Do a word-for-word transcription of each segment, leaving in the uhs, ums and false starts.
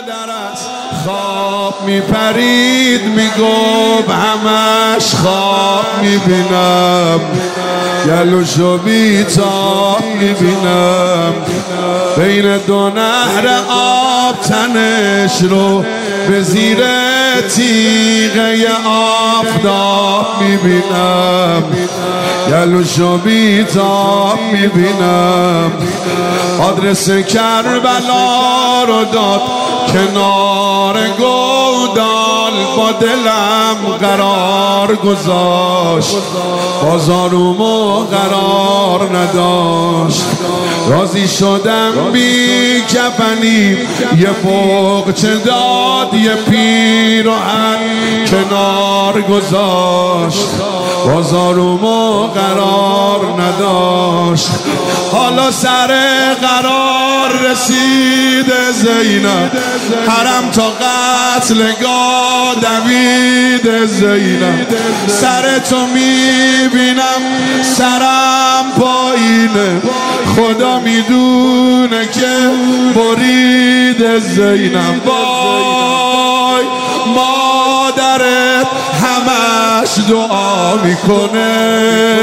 مادر از خواب میپرید میگفت همش خواب میبینم، گلوشو بیتاب میبینم، بین دو نهر آب تنش رو به زیر تیغه آفتاب میبینم، گلوشو بیتاب میبینم. آدرس کربلا رو داد کنار گودال، با دلم قرار گذاشت، بازارومو قرار نداشت. راضی شدم بی کفنی یه پوقچه داد، یه پیراهن کنار گذاشت، بازارومو قرار نداشت. حالا سر قرار رسید زینب، حرم تا قتلگاه دوید زینب. سر تو میبینم سرم پایینه، خدا میدونه که برید زینب. وای مادرت همش دعا میکنه،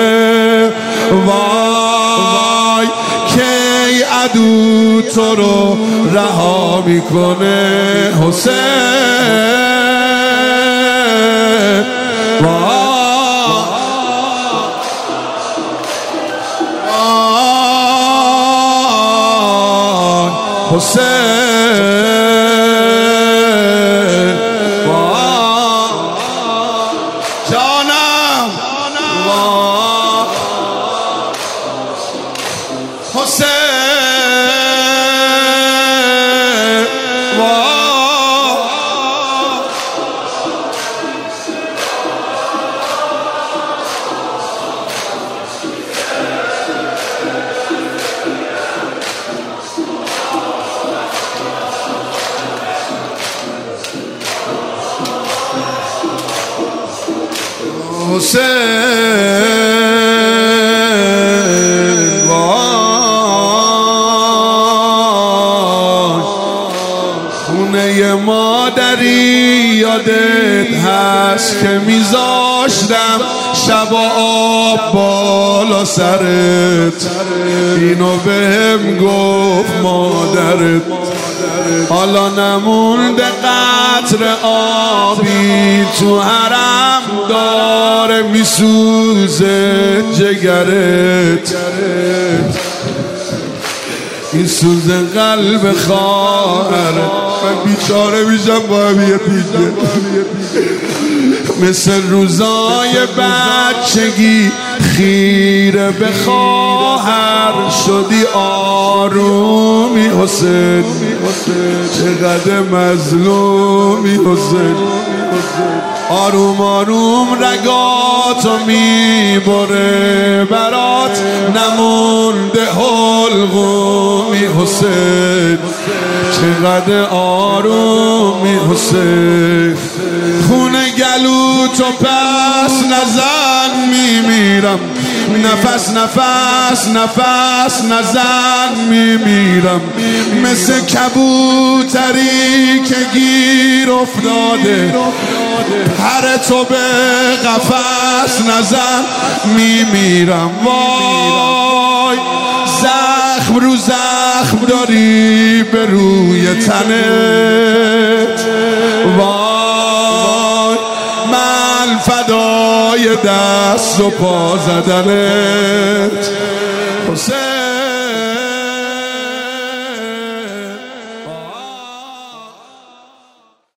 وای کی عدو تو رو رها میکنه. حسین وای حسین وای جانم وای حسین وای حسین وای خونه مادری یادت هست که میذاشتم شب آب بالا سرت، اینو بهم گفت مادرت. حالا نمونده قطر آبی تو حرم، داره میسوزه جگرت. این سوز قلب خواهرت، من بیچاره میشم با همیه دیگه. مثل روزای بچگی خیره به خواهر شدی آرومی حسین، چقدر مظلومی حسین. آروم آروم رگاتو میبره برات، نمونده حلقومی حسین، چقدر آرومی حسین. خونه گلو تو پس نزن میمیرم، نفس نفس نفس نزن میمیرم. مثل کبوتری که گیر افتاده، پر تو به قفس نزن میمیرم. وای زخم رو زخم داری به روی تنت، وای من فدای دست و پا زدنت حسین.